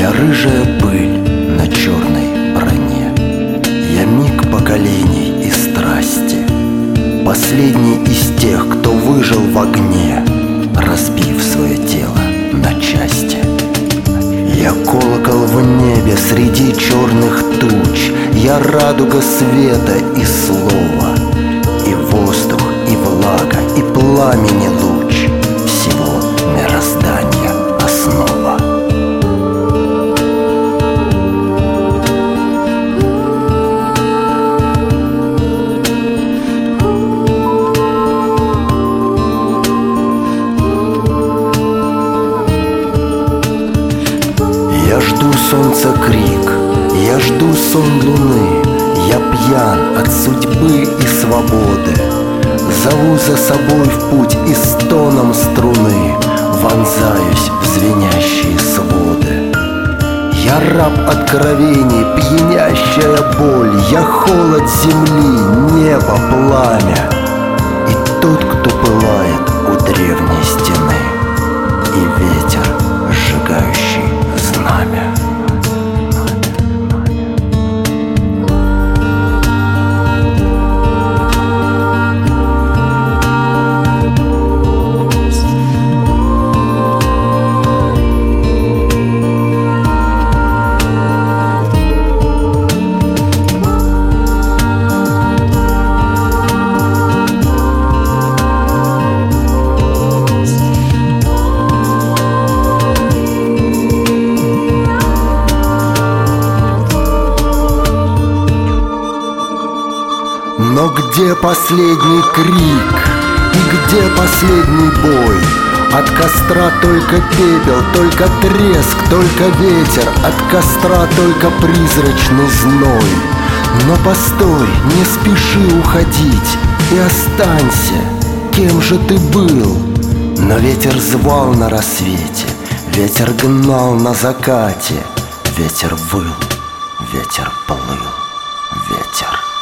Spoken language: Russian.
Я рыжая пыль на черной броне, я миг поколений и страсти, последний из тех, кто выжил в огне, разбив свое тело на части. Я колокол в небе среди черных туч, я радуга света и слова, и воздух, и влага, и пламени луч, всего мироздания основа. Я жду солнца крик, я жду сон луны, я пьян от судьбы и свободы. Зову за собой в путь и стоном струны вонзаюсь в звенящие своды. Я раб откровений, пьянящая боль, я холод земли, небо, пламя, и тот, кто пылает у древней стены, и ветер, сжигающий знамя. Но где последний крик и где последний бой? От костра только пепел, только треск, только ветер, от костра только призрачный зной. Но постой, не спеши уходить и останься, кем же ты был. Но ветер звал на рассвете, ветер гнал на закате, ветер выл, ветер плыл, ветер